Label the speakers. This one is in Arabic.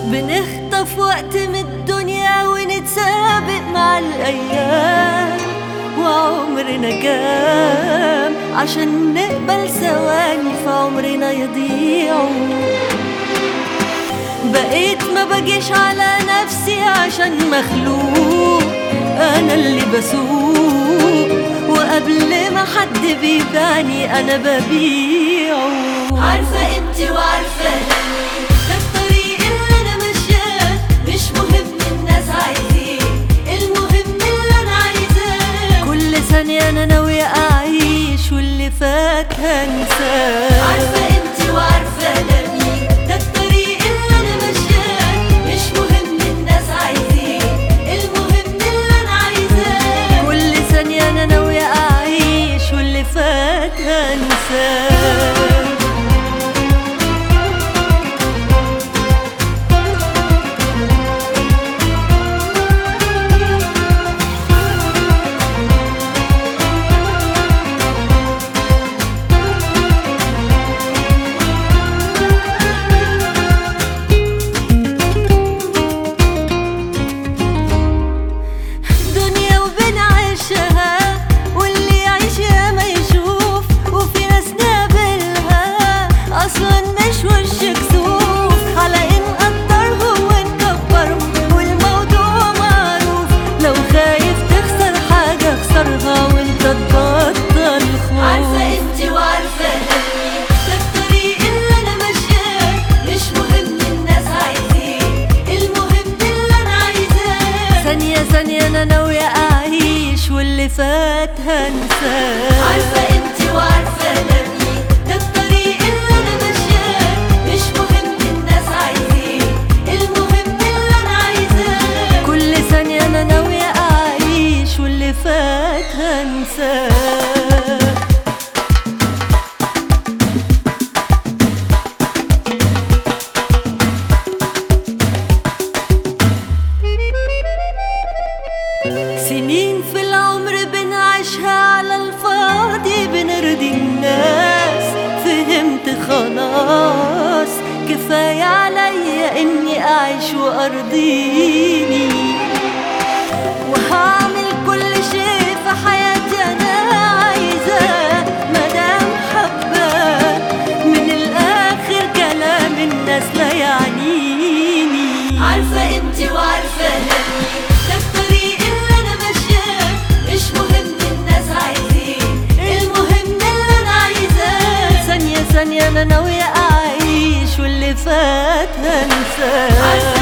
Speaker 1: بنخطف وقت من الدنيا ونتسابق مع الأيام، وعمرنا جام عشان نقبل ثواني في عمرنا يضيعوا. بقيت ما بجيش على نفسي عشان مخلوق، أنا اللي بسوق، وقبل ما حد بيبيعني أنا ببيعه. عارفة قيمتي وعارفة دمي، ده الطريق اللي أنا ماشياه، مش مهم الناس عايزين، المهم اللي أنا عايزاه. كل ثانية أنا ناوية أعيش واللي فات هنساه. عارفة قيمتي وعارفة دمي، ده الطريق اللي أنا ماشياه، مش مهم الناس عايزين، المهم اللي أنا عايزاه. كل ثانية أنا ناوية أعيش واللي فات هنساه. ثانية أنا ناوية أعيش واللي فات هنساه. عارفة قيمتي وعارفة دمي، ده الطريق اللي أنا ماشياه، مش مهم الناس عايزين، المهم اللي أنا عايزاه. كل ثانية أنا ناوية أعيش واللي فات هنساه. سنين في العمر بنعيشها على الفاضي، بنرضي الناس، فهمت خلاص كفاية عليا اني اعيش وارضيني، وهعمل كل شيء في حياتي انا عايزاه مادام حباه. من الاخر كلام الناس لا يعنيني. عارفة قيمتي وعارفة دمي، ده الطريق اللي أنا ماشياه، مش مهم الناس عايزين، المهم اللي أنا عايزاه. ثانية ثانية أنا ناوية أعيش واللي فات هنساه.